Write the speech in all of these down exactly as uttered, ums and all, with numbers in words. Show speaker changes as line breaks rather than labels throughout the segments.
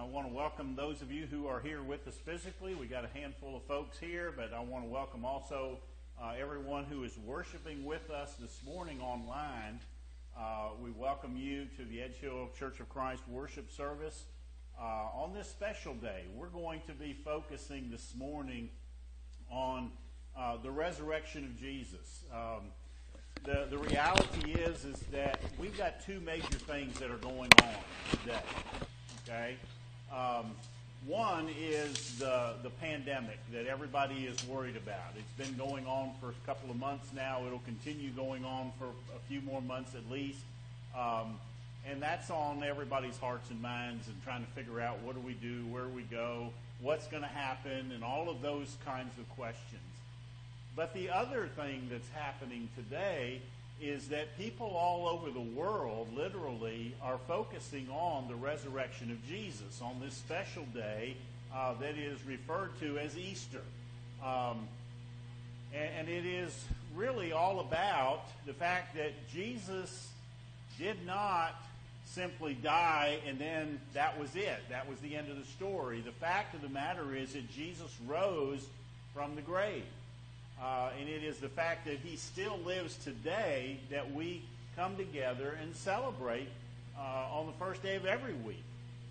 want to welcome those of you who are here with us physically. We got a handful of folks here, but I want to welcome also uh, everyone who is worshiping with us this morning online. Uh, we welcome you to the Edge Hill Church of Christ worship service. Uh, on this special day, we're going to be focusing this morning on uh, the resurrection of Jesus. Um, the, the reality is, is that we've got two major things that are going on today. Okay, um, one is the the pandemic that everybody is worried about. It's been going on for a couple of months now. It'll continue going on for a few more months at least, um, and that's on everybody's hearts and minds and trying to figure out what do we do, where do we go, what's going to happen, and all of those kinds of questions. But the other thing that's happening today is that people all over the world literally are focusing on the resurrection of Jesus on this special day uh, that is referred to as Easter. Um, and, and it is really all about the fact that Jesus did not simply die and then that was it. That was the end of the story. The fact of the matter is that Jesus rose from the grave. Uh, and it is the fact that he still lives today that we come together and celebrate uh, on the first day of every week.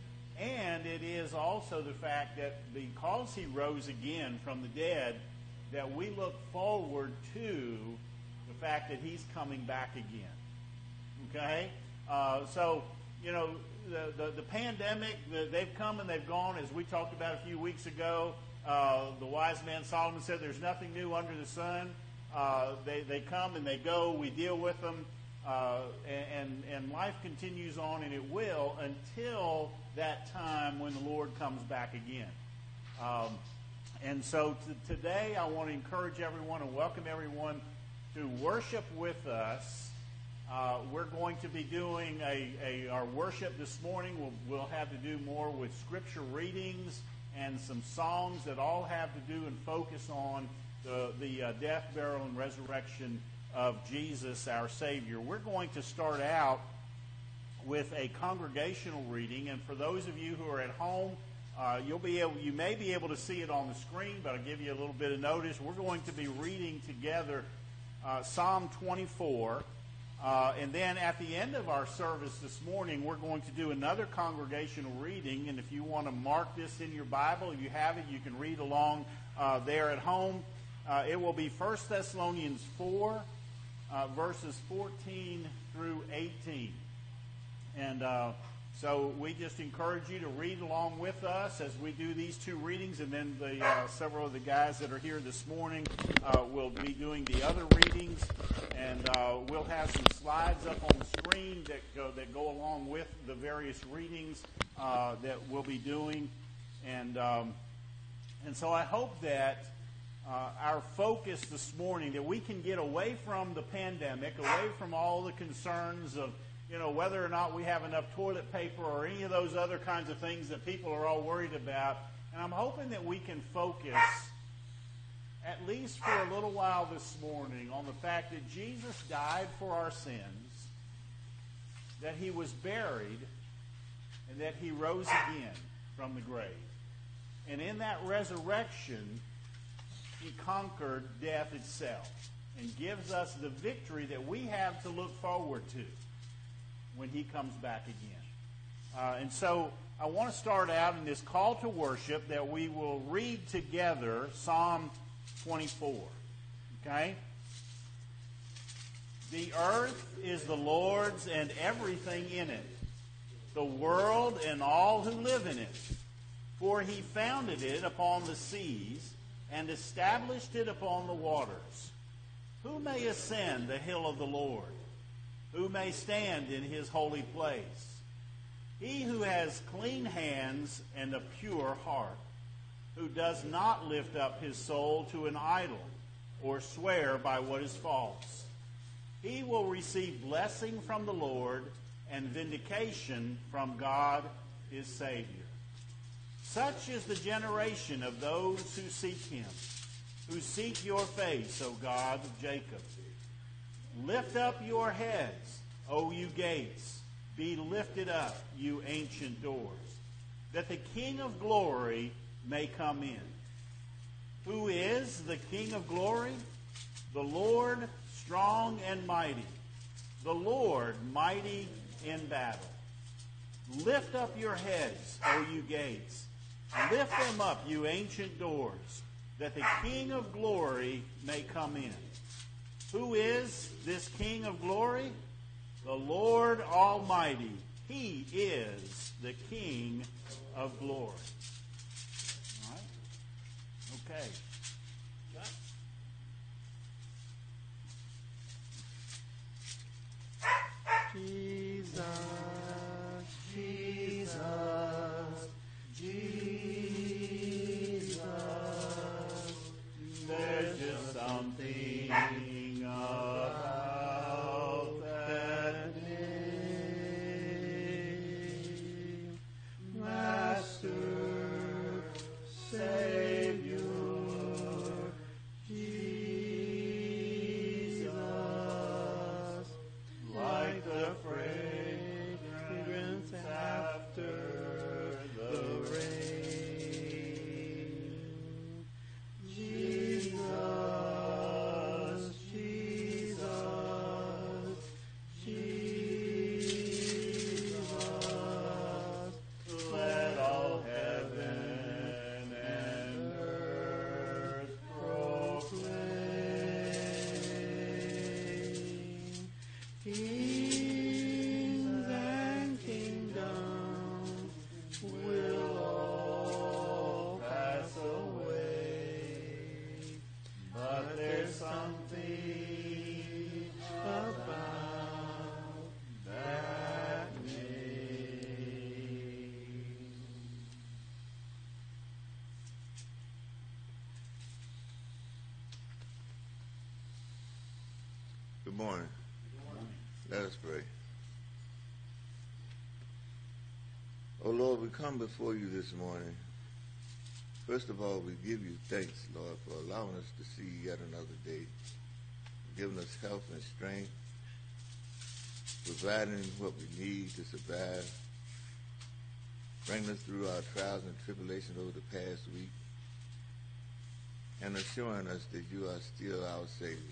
And it is also the fact that because he rose again from the dead, that we look forward to the fact that he's coming back again. Okay? Uh, so, you know, the, the, the pandemic, the, they've come and they've gone, as we talked about a few weeks ago. Uh, the wise man Solomon said there's nothing new under the sun. Uh, they, they come and they go. We deal with them. Uh, and, and life continues on, and it will until that time when the Lord comes back again. Um, and so t- today I want to encourage everyone and welcome everyone to worship with us. Uh, we're going to be doing a, a our worship this morning. We'll, we'll have to do more with scripture readings and some songs that all have to do and focus on the, the uh, death, burial, and resurrection of Jesus, our Savior. We're going to start out with a congregational reading, and for those of you who are at home, uh, you'll be able, you may be able to see it on the screen, but I'll give you a little bit of notice. We're going to be reading together uh, Psalm twenty-four. Uh, and then at the end of our service this morning, we're going to do another congregational reading. And if you want to mark this in your Bible, if you have it, you can read along uh, there at home. Uh, it will be First Thessalonians four, uh, verses fourteen through eighteen. And uh, so we just encourage you to read along with us as we do these two readings. And then the uh, several of the guys that are here this morning uh, will be doing the other readings. And uh, we'll have some slides up on the screen that go, that go along with the various readings uh, that we'll be doing. And um, and so I hope that uh, our focus this morning, that we can get away from the pandemic, away from all the concerns of, you know, whether or not we have enough toilet paper or any of those other kinds of things that people are all worried about. And I'm hoping that we can focus, at least for a little while this morning, on the fact that Jesus died for our sins, that he was buried, and that he rose again from the grave. And in that resurrection, he conquered death itself and gives us the victory that we have to look forward to when he comes back again. Uh, and so I want to start out in this call to worship that we will read together Psalm twenty-four. Okay? The earth is the Lord's and everything in it, the world and all who live in it. For he founded it upon the seas and established it upon the waters. Who may ascend the hill of the Lord? Who may stand in his holy place? He who has clean hands and a pure heart, who does not lift up his soul to an idol or swear by what is false. He will receive blessing from the Lord and vindication from God his Savior. Such is the generation of those who seek him, who seek your face, O God of Jacob. Lift up your heads, O you gates. Be lifted up, you ancient doors, that the King of glory may come in. Who is the King of glory? The Lord strong and mighty, the Lord mighty in battle. Lift up your heads, O you gates. Lift them up, you ancient doors, that the King of glory may come in. Who is this King of glory? The Lord Almighty. He is the King of glory. All right? Okay.
Jesus, Jesus, Jesus.
There's just something about that
name. Master, Savior, Jesus, like the fragrance after the rain. Jesus, Jesus, Jesus,
let all heaven and earth
proclaim. Kings and kingdoms will all pass away, but there's something about that name.
Good morning. Let us pray. Oh Lord, we come before you this morning. First of all, we give you thanks, Lord, for allowing us to see yet another day, giving us health and strength, providing what we need to survive, bringing us through our trials and tribulations over the past week, and assuring us that you are still our Savior.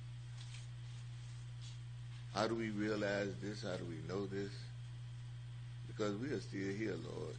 How do we realize this? How do we know this? Because we are still here, Lord.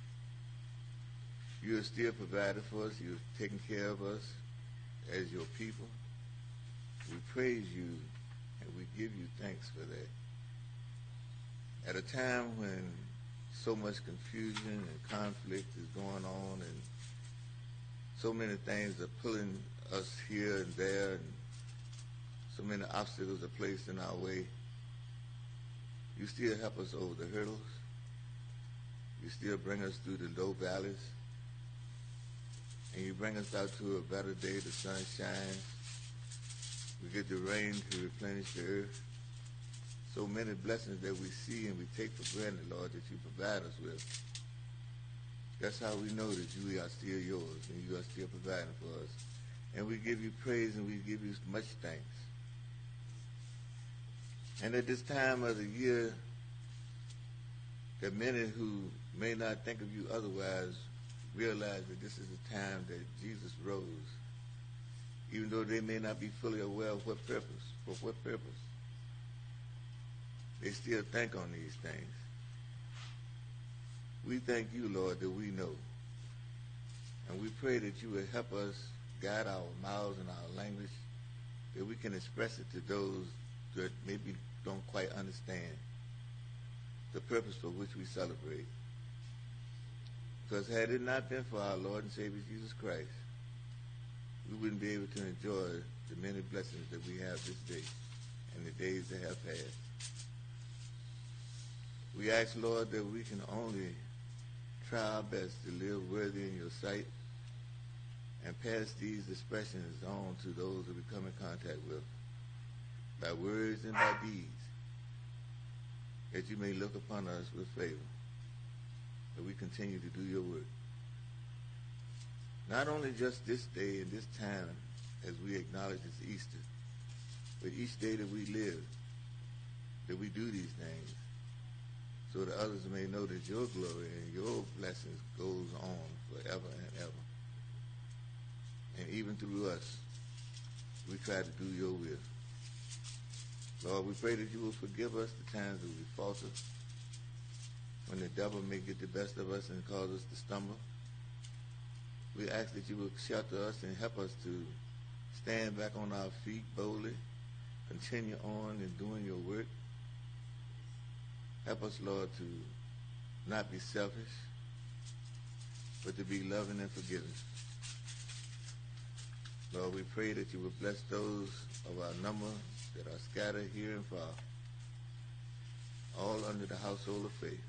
You are still providing for us. You are taking care of us as your people. We praise you and we give you thanks for that. At a time when so much confusion and conflict is going on and so many things are pulling us here and there and so many obstacles are placed in our way, you still help us over the hurdles. You still bring us through the low valleys. And you bring us out to a better day. The sun shines. We get the rain to replenish the earth. So many blessings that we see and we take for granted, Lord, that you provide us with. That's how we know that you are still yours and you are still providing for us. And we give you praise and we give you much thanks. And at this time of the year, that many who may not think of you otherwise realize that this is a time that Jesus rose, even though they may not be fully aware of what purpose, for what purpose. They still think on these things. We thank you, Lord, that we know. And we pray that you will help us guide our mouths and our language, that we can express it to those that maybe don't quite understand the purpose for which we celebrate. Because had it not been for our Lord and Savior Jesus Christ, we wouldn't be able to enjoy the many blessings that we have this day and the days that have passed. We ask, Lord, that we can only try our best to live worthy in your sight and pass these expressions on to those that we come in contact with by words and by deeds, that you may look upon us with favor, that we continue to do your work. Not only just this day and this time as we acknowledge it's Easter, but each day that we live, that we do these things so that others may know that your glory and your blessings goes on forever and ever. And even through us, we try to do your will. Lord, we pray that you will forgive us the times that we falter, when the devil may get the best of us and cause us to stumble. We ask that you will shelter us and help us to stand back on our feet boldly, continue on in doing your work. Help us, Lord, to not be selfish, but to be loving and forgiving. Lord, we pray that you will bless those of our number that are scattered here and far, all under the household of faith.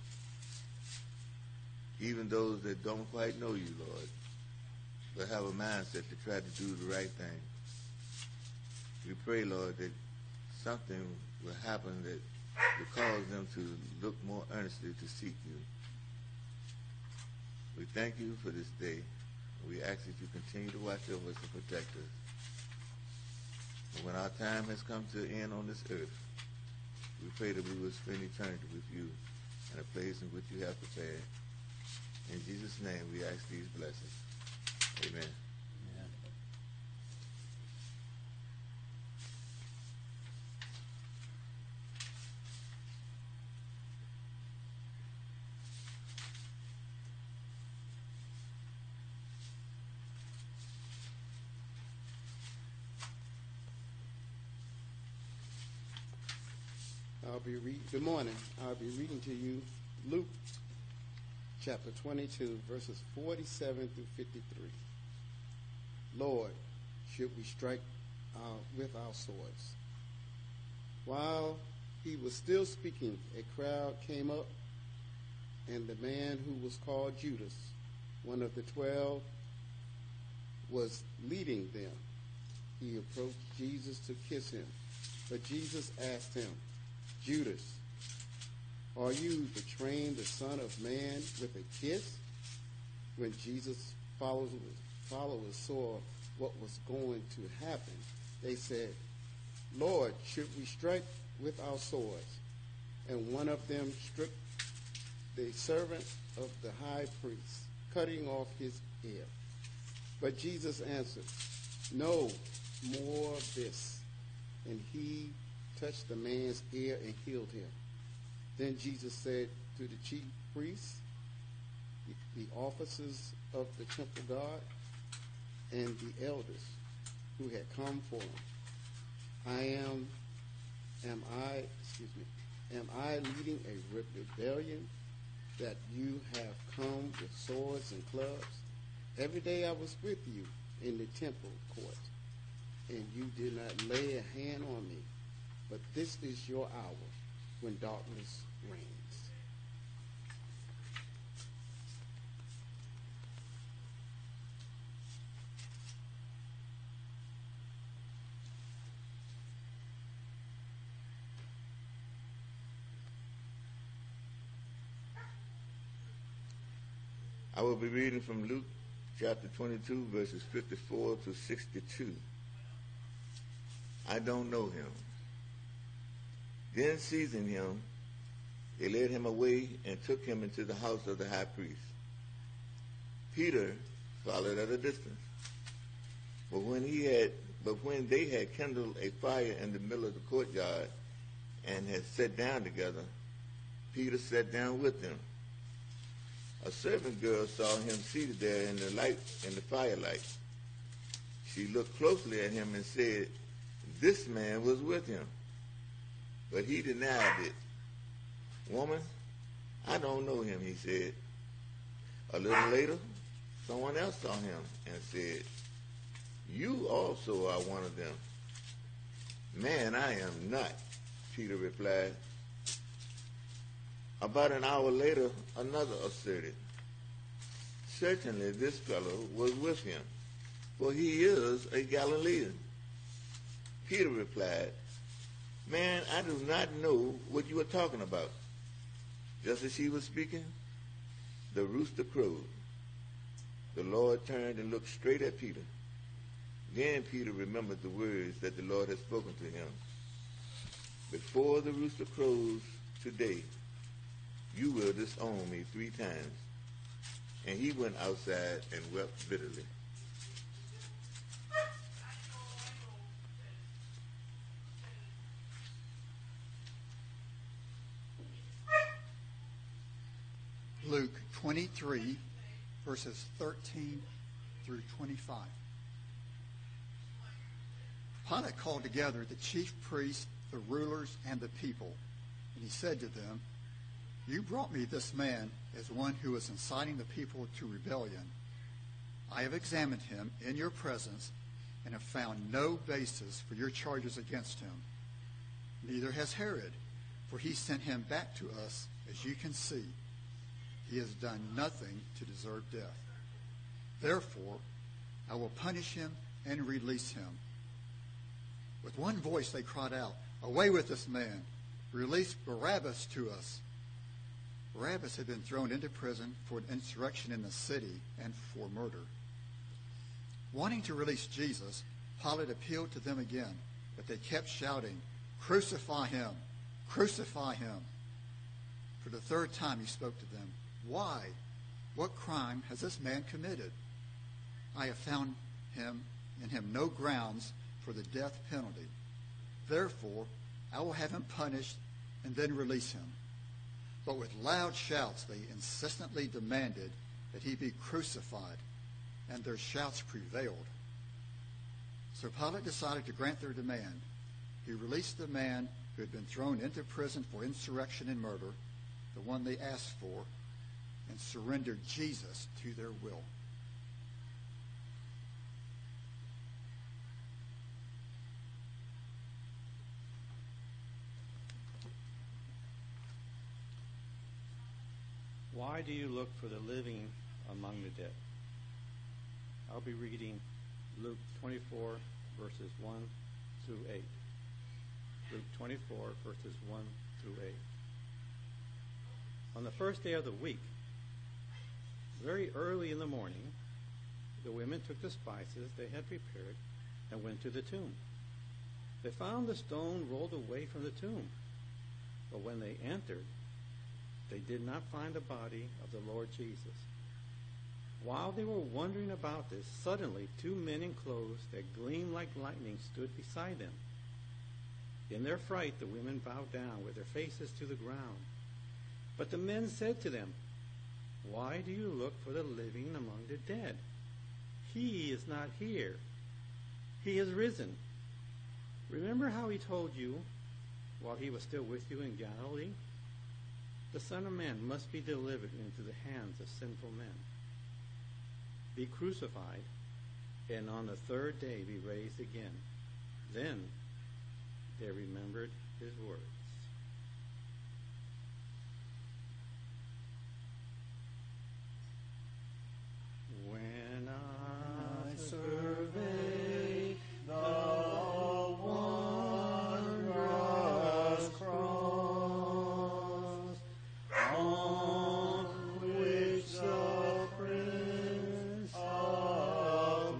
Even those that don't quite know you, Lord, but have a mindset to try to do the right thing. We pray, Lord, that something will happen that will cause them to look more earnestly to seek you. We thank you for this day. We ask that you continue to watch over us and protect us. And when our time has come to an end on this earth, we pray that we will spend eternity with you in a place in which you have prepared. In Jesus' name we ask these blessings. Amen.
I'll be reading. Good morning. I'll be reading to you Luke chapter twenty-two, verses forty-seven through fifty-three. Lord, should we strike uh, with our swords? While he was still speaking, a crowd came up, and the man who was called Judas, one of the twelve, was leading them. He approached Jesus to kiss him, but Jesus asked him, Judas, are you betraying the Son of Man with a kiss? When Jesus' followers, followers saw what was going to happen, they said, Lord, should we strike with our swords? And one of them struck the servant of the high priest, cutting off his ear. But Jesus answered, no more of this. And he touched the man's ear and healed him. Then Jesus said to the chief priests, the officers of the temple guard, and the elders who had come for him, I am, am I, excuse me, am I leading a rebellion that you have come with swords and clubs? Every day I was with you in the temple court, and you did not lay a hand on me. But this is your hour when darkness reigns.
I will be reading from Luke chapter twenty-two, verses fifty-four to sixty-two. I don't know him. Then seizing him, they led him away and took him into the house of the high priest. Peter followed at a distance. But when he had, but when they had kindled a fire in the middle of the courtyard and had sat down together, Peter sat down with them. A servant girl saw him seated there in the light, in the firelight. She looked closely at him and said, "This man was with him." But he denied it. "Woman, I don't know him," he said. A little later, someone else saw him and said, "You also are one of them." "Man, I am not," Peter replied. About an hour later, another asserted, "Certainly this fellow was with him, for he is a Galilean." Peter replied, "Man, I do not know what you are talking about." Just as he was speaking, the rooster crowed. The Lord turned and looked straight at Peter. Then Peter remembered the words that the Lord had spoken to him. "Before the rooster crows today, you will disown me three times. And he went outside and wept bitterly.
Luke twenty-three, verses thirteen through twenty-five. Pilate called together the chief priests, the rulers, and the people, and he said to them, "You brought me this man as one who is inciting the people to rebellion. I have examined him in your presence and have found no basis for your charges against him. Neither has Herod, for he sent him back to us, as you can see. He has done nothing to deserve death. Therefore, I will punish him and release him." With one voice they cried out, "Away with this man! Release Barabbas to us!" Barabbas had been thrown into prison for an insurrection in the city and for murder. Wanting to release Jesus, Pilate appealed to them again, but they kept shouting, "Crucify him! Crucify him!" For the third time he spoke to them, "Why? What crime has this man committed? I have found him in him no grounds for the death penalty. Therefore, I will have him punished and then release him." But with loud shouts they insistently demanded that he be crucified, and their shouts prevailed. So Pilate decided to grant their demand. He released the man who had been thrown into prison for insurrection and murder, the one they asked for, and surrendered Jesus to their will.
Why do you look for the living among the dead? I'll be reading Luke twenty-four, verses one through eight. Luke twenty-four, verses one through eight. On the first day of the week, very early in the morning, the women took the spices they had prepared and went to the tomb. They found the stone rolled away from the tomb, but when they entered, they did not find the body of the Lord Jesus. While they were wondering about this, suddenly two men in clothes that gleamed like lightning stood beside them. In their fright, the women bowed down with their faces to the ground. But the men said to them, "Why do you look for the living among the dead? He is not here. He is risen. Remember how he told you while he was still with you in Galilee? The Son of Man must be delivered into the hands of sinful men, be crucified, and on the third day be raised again." Then they remembered his words. When I survey the wondrous cross on which the Prince of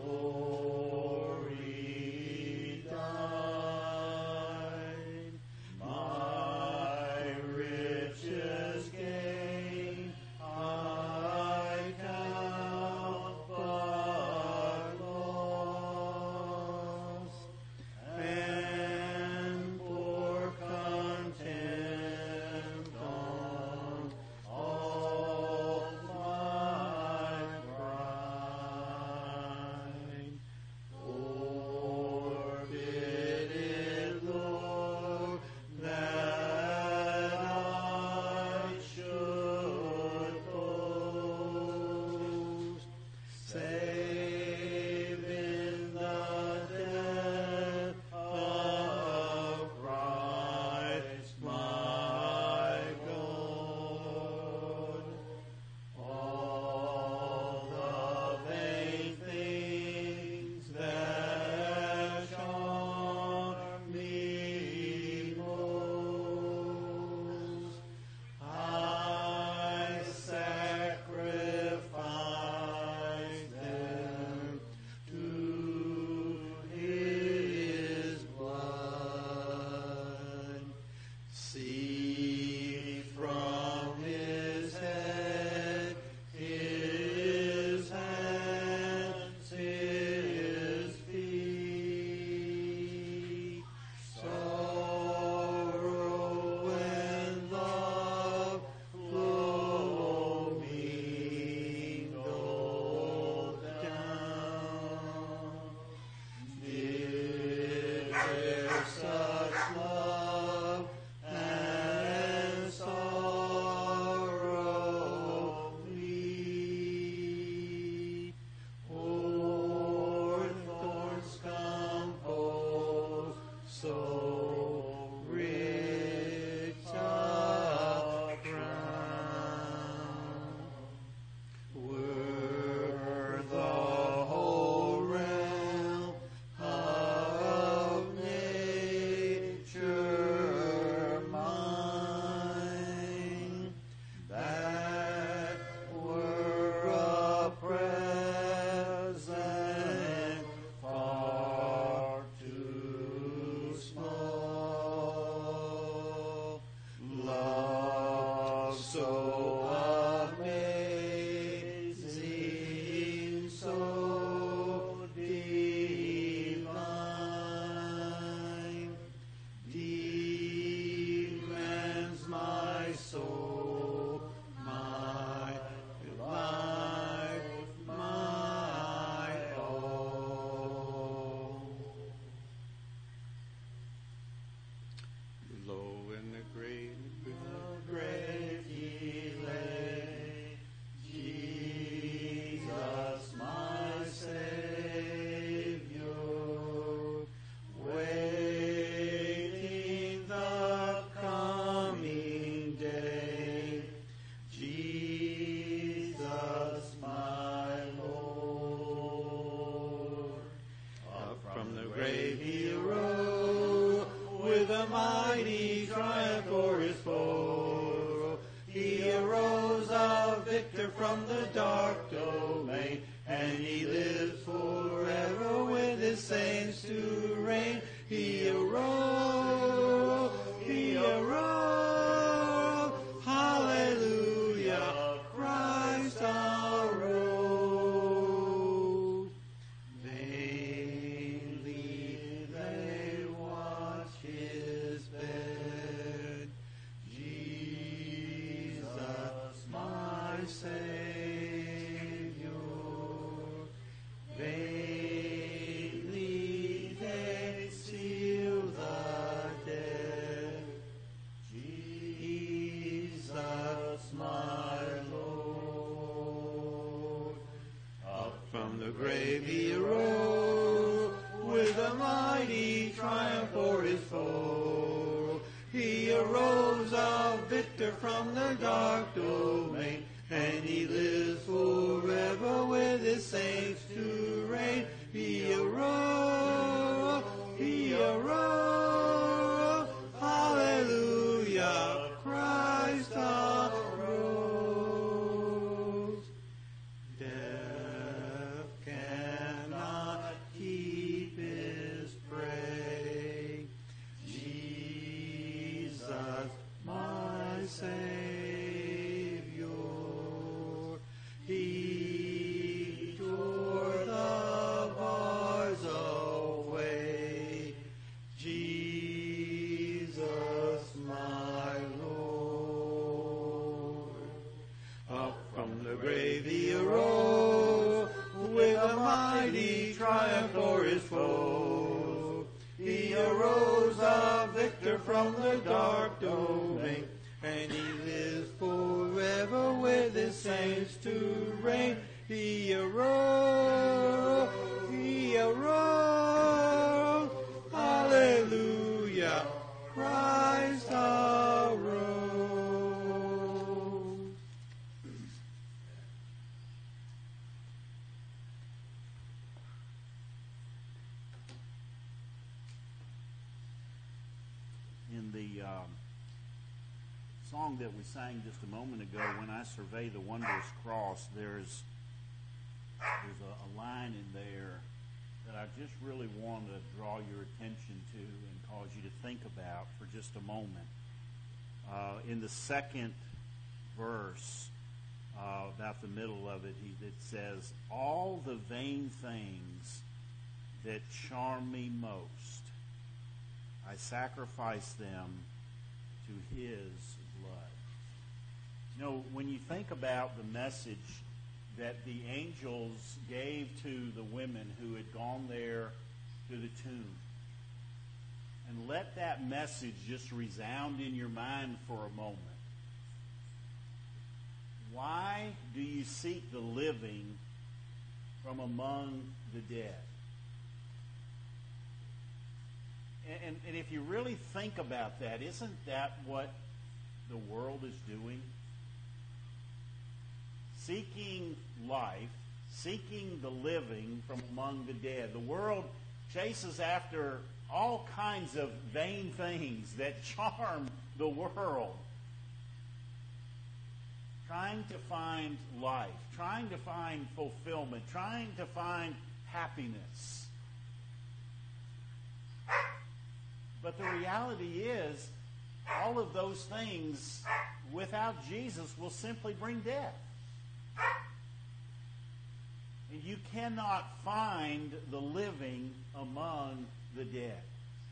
Glory died, my so amazing, so divine, demands my soul, my life, my all. Low in the grave, the grave he lay, Jesus my Savior, waiting the coming day, Jesus my Lord. Up from the grave he arose, with a mighty triumph o'er his foe. He arose a victor from the dark domain, and he lives forever with his saints to reign. He arose, he arose, hallelujah, Christ arose. Vainly they watch his bed, Jesus my Savior. Vainly they seal the dead, Jesus my Lord. Up from the grave he arose, with a mighty triumph o'er his foe. He arose a victor from the dark domain, and he lives forever with his saints to reign. He arose, he arose, hallelujah, Christ arose. Death cannot keep his prey, Jesus my Savior. He tore the bars away, Jesus my Lord. Up from the grave he arose, with a mighty triumph o'er his foe. He arose a victor from the dark domain, and he lives forever with his saints to reign. He arose, he arose, hallelujah, Christ arose.
In the um, song that we sang just a moment ago, "When I Survey the Wondrous Cross," there's there's a, a line in there that I just really want to draw your attention to and cause you to think about for just a moment. Uh, in the second verse, uh, about the middle of it, he, it says, "All the vain things that charm me most, I sacrifice them to his blood." You know, when you think about the message that the angels gave to the women who had gone there to the tomb, and let that message just resound in your mind for a moment. Why do you seek the living from among the dead? And, and if you really think about that, isn't that what the world is doing? Seeking life, seeking the living from among the dead. The world chases after all kinds of vain things that charm the world. Trying to find life, trying to find fulfillment, trying to find happiness. But the reality is all of those things without Jesus will simply bring death. And you cannot find the living among the dead.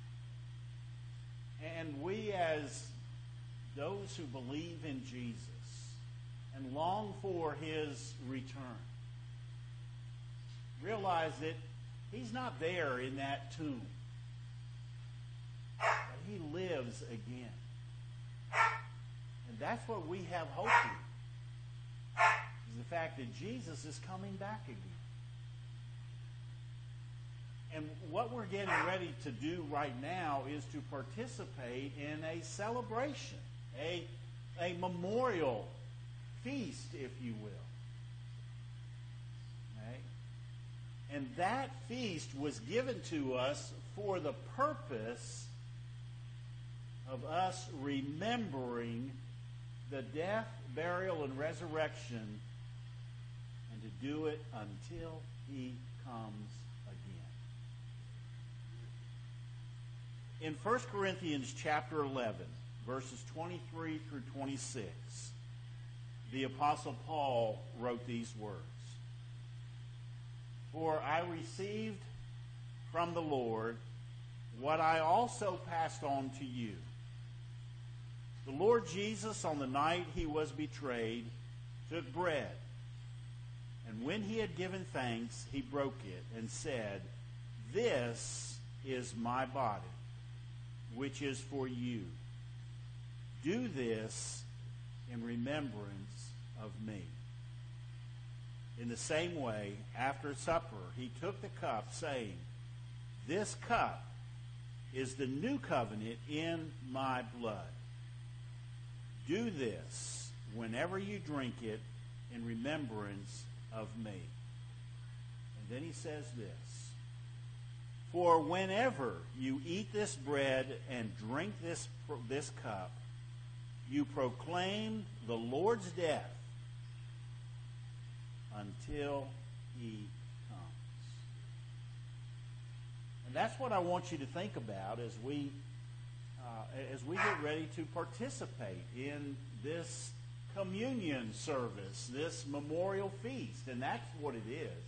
And we, as those who believe in Jesus and long for his return, realize that he's not there in that tomb, but he lives again. And that's what we have hope in, is the fact that Jesus is coming back again. And what we're getting ready to do right now is to participate in a celebration, a, a memorial feast, if you will. Okay? And that feast was given to us for the purpose of us remembering the death, burial, and resurrection, and to do it until he comes again. In First Corinthians chapter eleven, verses twenty-three through twenty-six, the Apostle Paul wrote these words. For I received from the Lord what I also passed on to you. The Lord Jesus, on the night he was betrayed, took bread. And when he had given thanks, he broke it and said, "This is my body, which is for you. Do this in remembrance of me." In the same way, after supper, he took the cup, saying, "This cup is the new covenant in my blood. Do this whenever you drink it in remembrance of me." And then he says this, "For whenever you eat this bread and drink this, this cup, you proclaim the Lord's death until he comes." And that's what I want you to think about as we uh, as we get ready to participate in this communion service, this memorial feast. And that's what it is.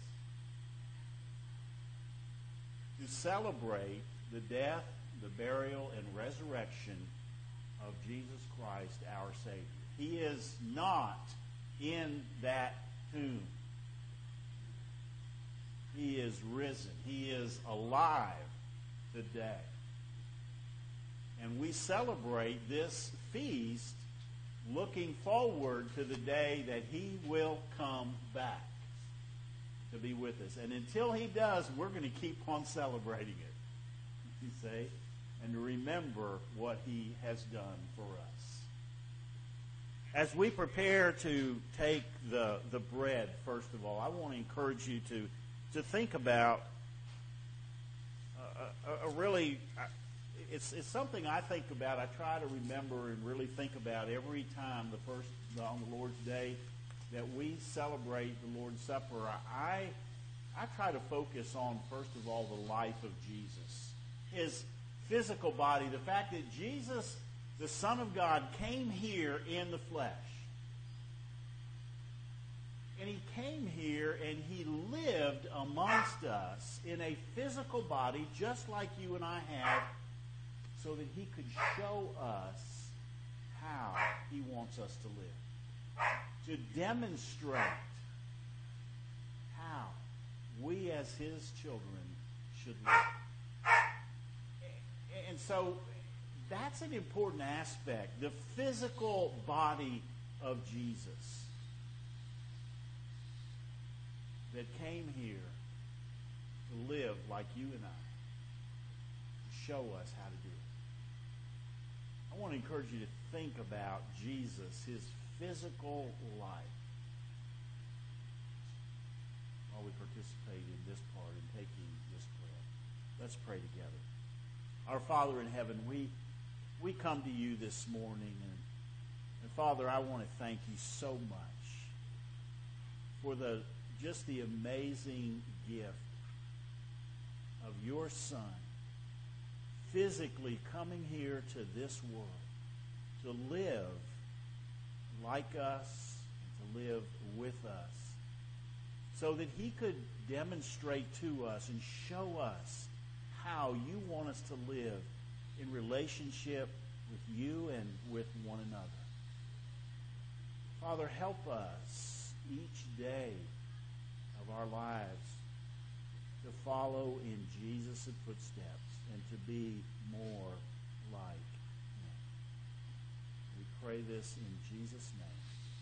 To celebrate the death, the burial, and resurrection of Jesus Christ, our Savior. He is not in that tomb. He is risen. He is alive today. And we celebrate this feast looking forward to the day that he will come back to be with us. And until he does, we're going to keep on celebrating it, you see, and to remember what he has done for us. As we prepare to take the, the bread, first of all, I want to encourage you to, to think about a, a, a really... It's, it's something I think about, I try to remember and really think about every time the first on the Lord's Day that we celebrate the Lord's Supper. I, I try to focus on, first of all, the life of Jesus. His physical body, the fact that Jesus, the Son of God, came here in the flesh. And he came here and he lived amongst us in a physical body just like you and I have, so that he could show us how he wants us to live. To demonstrate how we as his children should live. And so that's an important aspect. The physical body of Jesus that came here to live like you and I, to show us how to do it. I want to encourage you to think about Jesus, his physical life, while we participate in this part in taking this bread. Let's pray together. Our Father in heaven, we we come to you this morning, and, and Father, I want to thank you so much for the just the amazing gift of your Son physically coming here to this world to live like us, to live with us, so that he could demonstrate to us and show us how you want us to live in relationship with you and with one another. Father, help us each day of our lives to follow in Jesus' footsteps and to be more like him. We pray this in Jesus' name.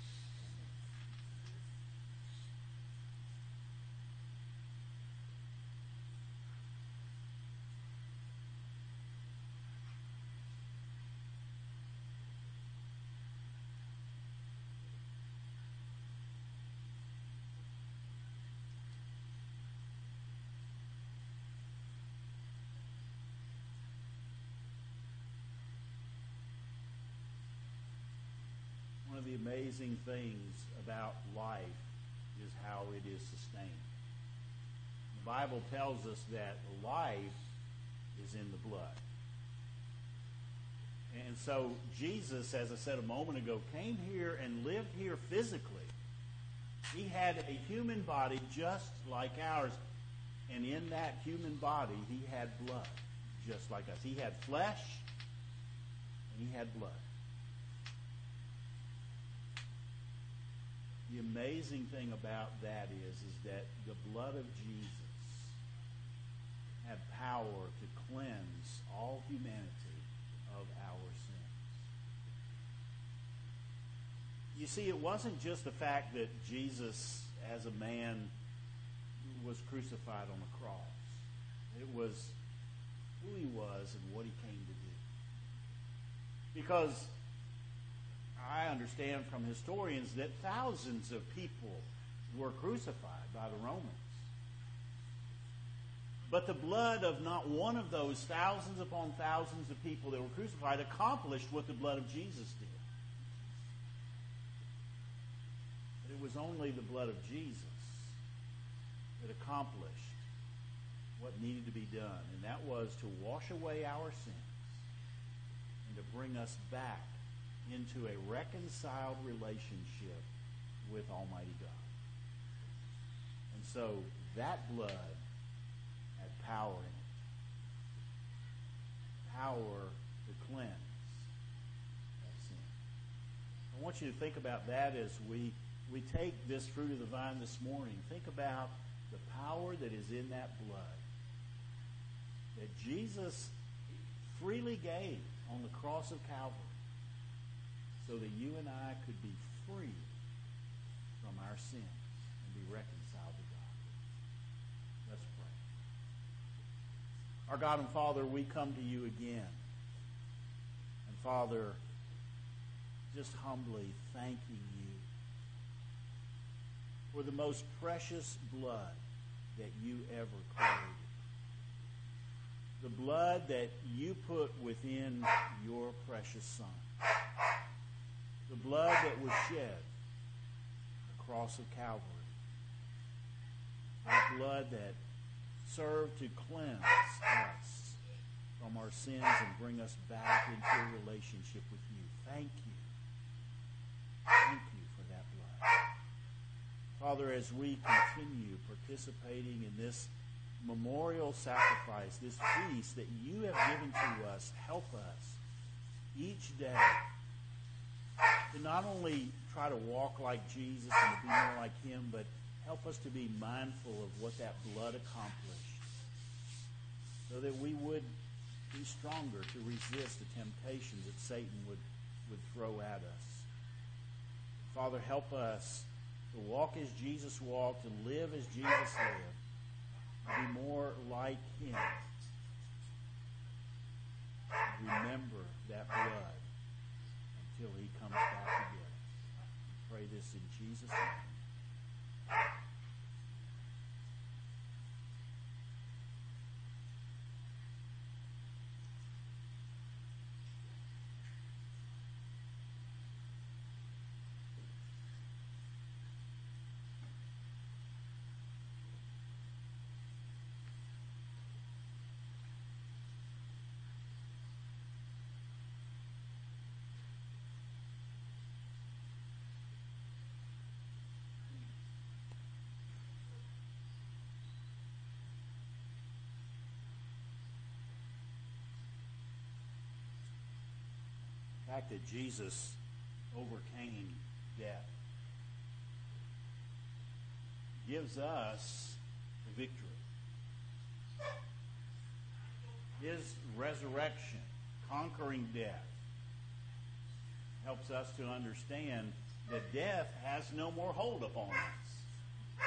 One of the amazing things about life is how it is sustained. The Bible tells us that life is in the blood. And so Jesus, as I said a moment ago, came here and lived here physically. He had a human body just like ours. And in that human body, he had blood just like us. He had flesh and he had blood. The amazing thing about that is, is that the blood of Jesus had power to cleanse all humanity of our sins. You see, it wasn't just the fact that Jesus, as a man, was crucified on the cross. It was who he was and what he came to do. Because I understand from historians that thousands of people were crucified by the Romans. But the blood of not one of those thousands upon thousands of people that were crucified accomplished what the blood of Jesus did. But it was only the blood of Jesus that accomplished what needed to be done, and that was to wash away our sins and to bring us back into a reconciled relationship with Almighty God. And so that blood had power in it. Power to cleanse that sin. I want you to think about that as we, we take this fruit of the vine this morning. Think about the power that is in that blood that Jesus freely gave on the cross of Calvary, so that you and I could be free from our sins and be reconciled to God. Let's pray. Our God and Father, we come to you again. And Father, just humbly thanking you for the most precious blood that you ever created. The blood that you put within your precious Son. The blood that was shed on the cross of Calvary. That blood that served to cleanse us from our sins and bring us back into a relationship with you. Thank you. Thank you for that blood. Father, as we continue participating in this memorial sacrifice, this feast that you have given to us, help us each day to not only try to walk like Jesus and to be more like him, but help us to be mindful of what that blood accomplished, so that we would be stronger to resist the temptations that Satan would, would throw at us. Father, help us to walk as Jesus walked, to live as Jesus lived, to be more like him. Remember that blood until he comes back again. We pray this in Jesus' name. The fact that Jesus overcame death gives us the victory. His resurrection, conquering death, helps us to understand that death has no more hold upon us.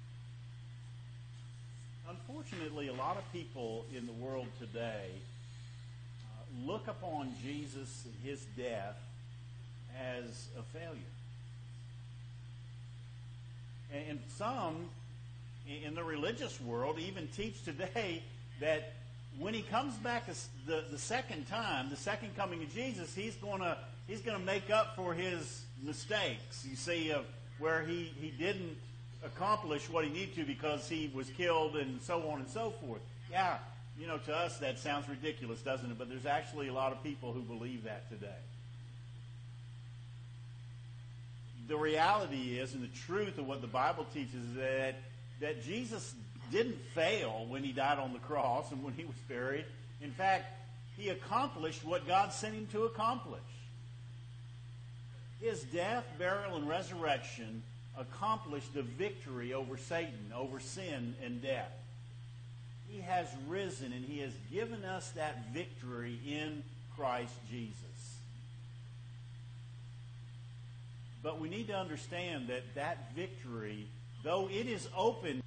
Unfortunately, a lot of people in the world today uh, look upon Jesus and his death as a failure. And, and some in the religious world even teach today that when he comes back the, the second time, the second coming of Jesus, he's going to he's going to make up for his mistakes. You see, of where he, he didn't accomplish what he needed to because he was killed and so on and so forth. Yeah, you know, to us that sounds ridiculous, doesn't it? But there's actually a lot of people who believe that today. The reality is, and the truth of what the Bible teaches, is that, that Jesus didn't fail when he died on the cross and when he was buried. In fact, he accomplished what God sent him to accomplish. His death, burial, and resurrection accomplished the victory over Satan, over sin and death. He has risen, and he has given us that victory in Christ Jesus. But we need to understand that that victory, though it is open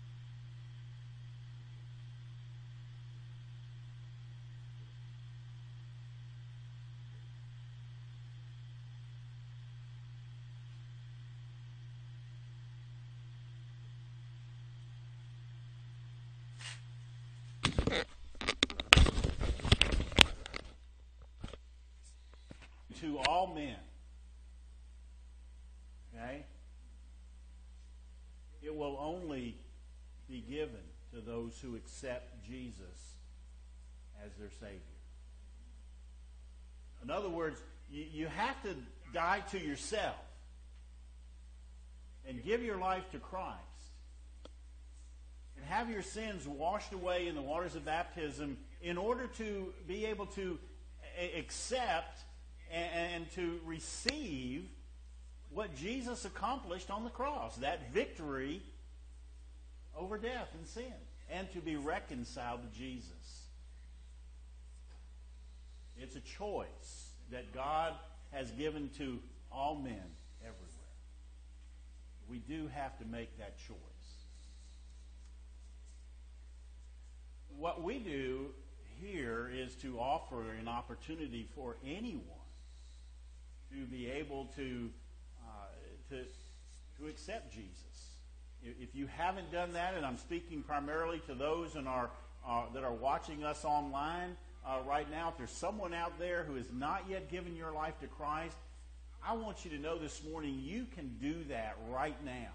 to all men, okay, it will only be given to those who accept Jesus as their Savior. In other words, you, you have to die to yourself and give your life to Christ and have your sins washed away in the waters of baptism in order to be able to a- accept and to receive what Jesus accomplished on the cross, that victory over death and sin, and to be reconciled to Jesus. It's a choice that God has given to all men everywhere. We do have to make that choice. What we do here is to offer an opportunity for anyone to be able to, uh, to, to accept Jesus. If you haven't done that, and I'm speaking primarily to those in our, uh, that are watching us online uh, right now, if there's someone out there who has not yet given your life to Christ, I want you to know this morning you can do that right now.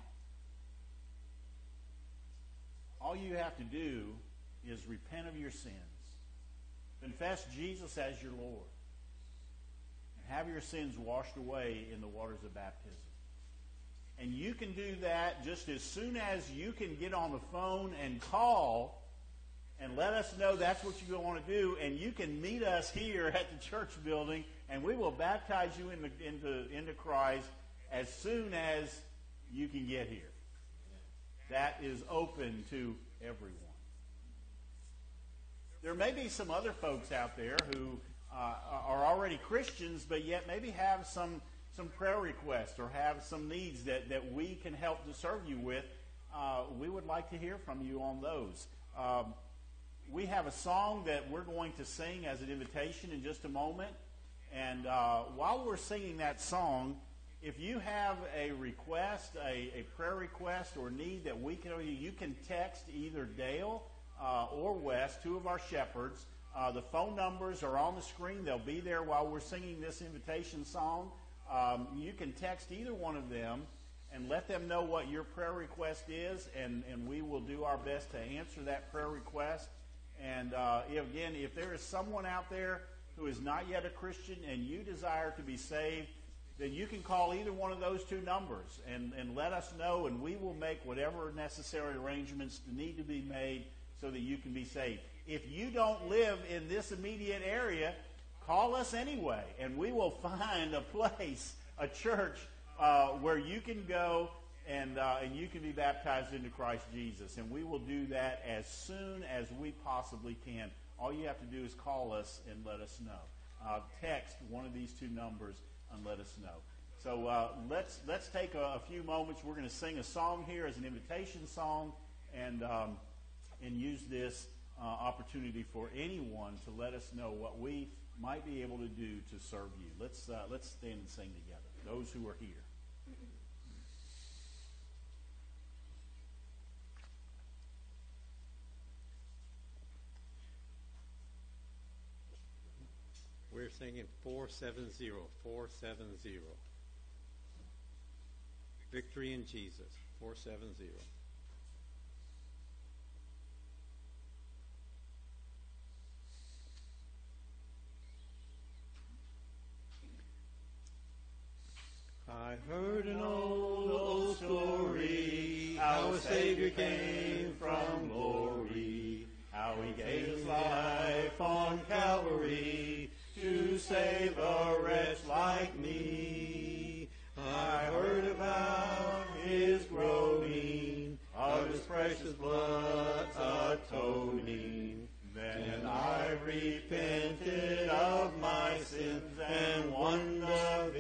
All you have to do is repent of your sins, confess Jesus as your Lord, have your sins washed away in the waters of baptism. And you can do that just as soon as you can get on the phone and call and let us know that's what you want to do, and you can meet us here at the church building, and we will baptize you into, into, into Christ as soon as you can get here. That is open to everyone. There may be some other folks out there who Uh, are already Christians, but yet maybe have some some prayer requests or have some needs that, that we can help to serve you with. Uh, we would like to hear from you on those. Um, we have a song that we're going to sing as an invitation in just a moment. And uh, while we're singing that song, if you have a request, a, a prayer request or need that we can, you can text either Dale uh, or Wes, two of our shepherds. Uh, the phone numbers are on the screen. They'll be there while we're singing this invitation song. Um, you can text either one of them and let them know what your prayer request is, and, and we will do our best to answer that prayer request. And uh, if, again, if there is someone out there who is not yet a Christian and you desire to be saved, then you can call either one of those two numbers and, and let us know, and we will make whatever necessary arrangements need to be made so that you can be saved. If you don't live in this immediate area, call us anyway, and we will find a place, a church, uh, where you can go and uh, and you can be baptized into Christ Jesus. And we will do that as soon as we possibly can. All you have to do is call us and let us know. Uh, text one of these two numbers and let us know. So uh, let's let's take a, a few moments. We're going to sing a song here as an invitation song, and um, and use this uh, opportunity for anyone to let us know what we might be able to do to serve you. Let's uh, let's stand and sing together. Those who are here.
We're singing four seven zero, four seven zero. Victory in Jesus, four seven zero. I heard an old, old story, how a Savior came from glory, how he gave his life on Calvary to save a wretch like me. I heard about his groaning, of his precious blood atoning. Then I repented of my sins and won the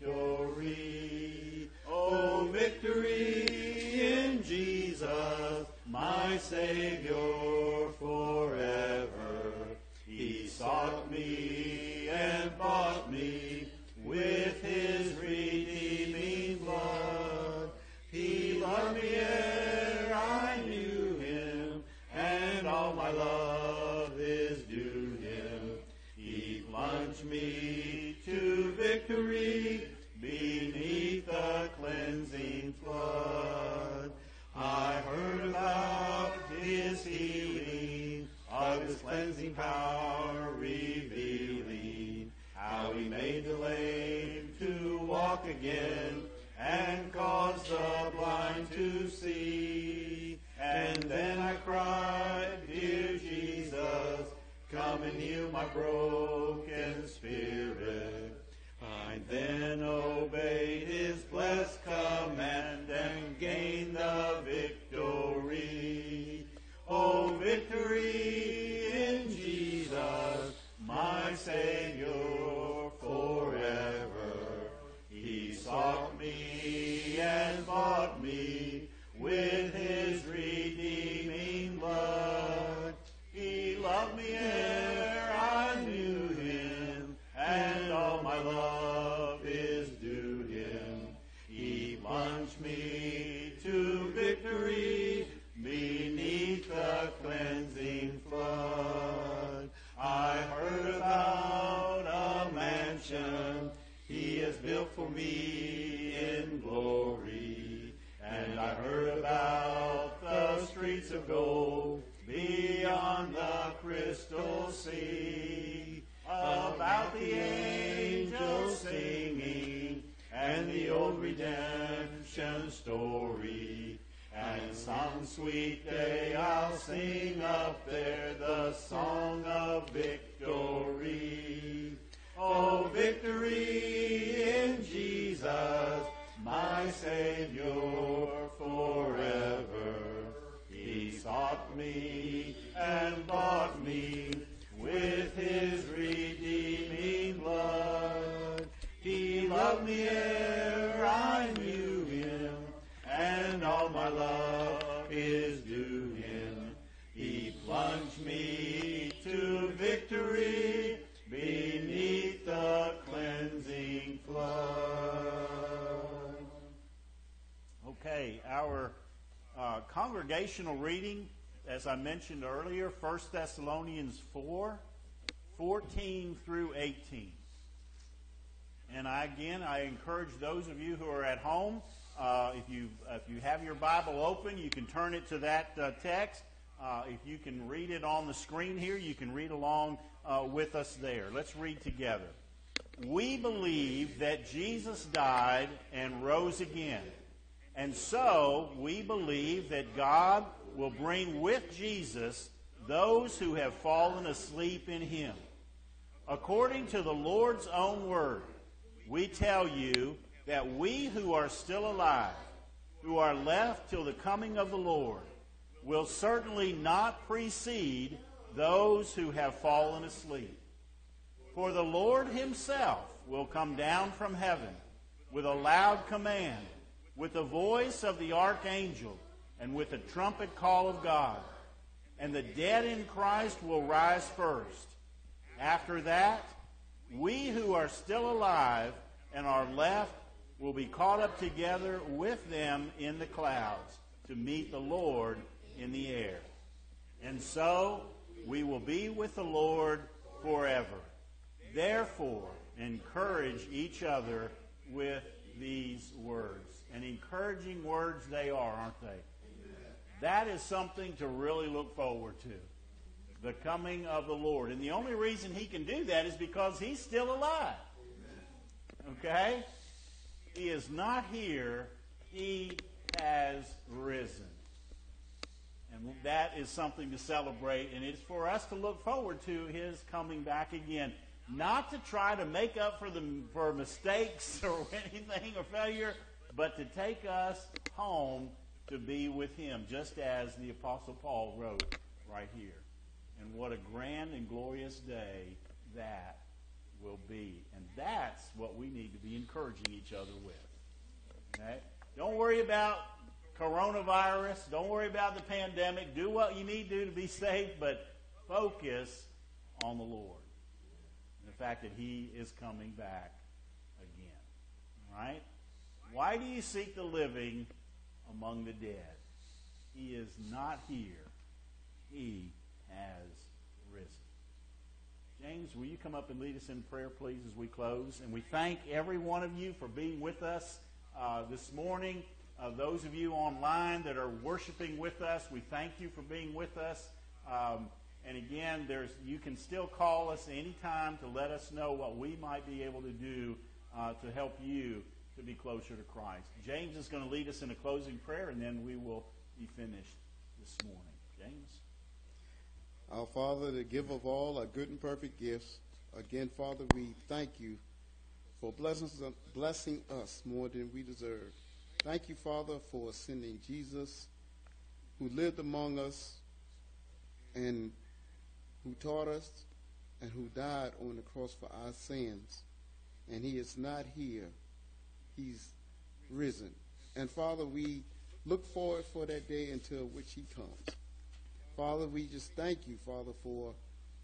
victory. Oh, victory in Jesus, my Savior forever. He sought me and bought me with his redeeming blood. He loved me ere I knew him, and all my love is due him. He plunged me to victory beneath the cleansing flood. I heard about his healing, of his cleansing power revealing, how he made the lame to walk again, and caused the blind to see. And then I cried, dear Jesus, come and heal my broken spirit. I then obeyed his blessed command and gained the victory. Oh, victory in Jesus, my Savior forever. He sought me and bought me with his redeeming blood. He loved me ere I knew him, and all my love is due him. He plunged me to victory beneath the cleansing flood. I heard about a mansion he has built for me in glory, and I heard about the streets of gold beyond the crystal sea, about the angels singing and the old redemption story. And some sweet day I'll sing up there the song of victory. Oh, victory in Jesus, my Savior forever. He sought me and bought me with his redeeming blood. He loved me ere I knew him, and all my love is due him. He plunged me to victory beneath the cleansing flood.
Okay, our uh, congregational reading, as I mentioned earlier, First Thessalonians four, fourteen through eighteen. And I, again, I encourage those of you who are at home, uh, if you if you have your Bible open, you can turn it to that uh, text. Uh, if you can read it on the screen here, you can read along uh, with us there. Let's read together. We believe that Jesus died and rose again. And so we believe that God will bring with Jesus those who have fallen asleep in him. According to the Lord's own word, we tell you that we who are still alive, who are left till the coming of the Lord, will certainly not precede those who have fallen asleep. For the Lord himself will come down from heaven with a loud command, with the voice of the archangel, and with the trumpet call of God. And the dead in Christ will rise first. After that, we who are still alive and are left will be caught up together with them in the clouds to meet the Lord in the air. And so we will be with the Lord forever. Therefore, encourage each other with these words. And encouraging words they are, aren't they? That is something to really look forward to. The coming of the Lord. And the only reason he can do that is because he's still alive. Okay? He is not here. He has risen. And that is something to celebrate. And it's for us to look forward to his coming back again. Not to try to make up for the for mistakes or anything or failure, but to take us home to be with him, just as the Apostle Paul wrote right here. And what a grand and glorious day that will be. And that's what we need to be encouraging each other with. Okay? Don't worry about coronavirus. Don't worry about the pandemic. Do what you need to do to be safe, but focus on the Lord. And the fact that he is coming back again. All right? Why do you seek the living among the dead? He is not here. He has risen. James, will you come up and lead us in prayer, please, as we close? And we thank every one of you for being with us uh, this morning. Uh, those of you online that are worshiping with us, we thank you for being with us. Um, and again, there's you can still call us anytime to let us know what we might be able to do uh, to help you to be closer to Christ. James is going to lead us in a closing prayer, and then we will be finished this morning. James?
Our Father, the giver of all our good and perfect gifts, again, Father, we thank you for blessing, blessing us more than we deserve. Thank you, Father, for sending Jesus, who lived among us and who taught us and who died on the cross for our sins. And he is not here. He's risen. And, Father, we look forward for that day until which he comes. Father, we just thank you, Father, for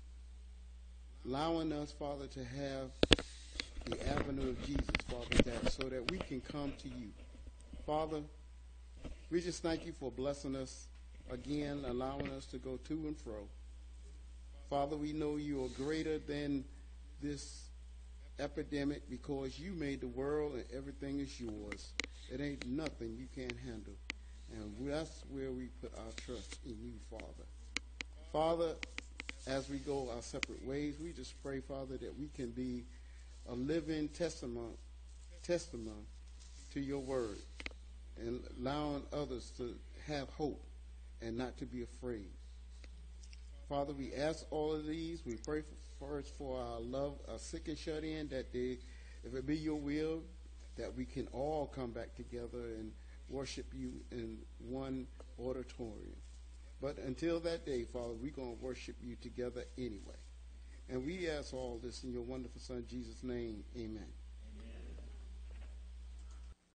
allowing us, Father, to have the avenue of Jesus, Father, that so that we can come to you. Father, we just thank you for blessing us again, allowing us to go to and fro. Father, we know you are greater than this epidemic because you made the world and everything is yours. It ain't nothing you can't handle. And that's where we put our trust in you, Father. Father, as we go our separate ways, we just pray, Father, that we can be a living testimony, testimony to your word and allowing others to have hope and not to be afraid. Father, we ask all of these. We pray for, first for our love, our sick and shut in, that they, if it be your will, that we can all come back together and worship you in one auditorium. But until that day, Father, we're going to worship you together anyway. And we ask all this in your wonderful Son, Jesus' name. Amen.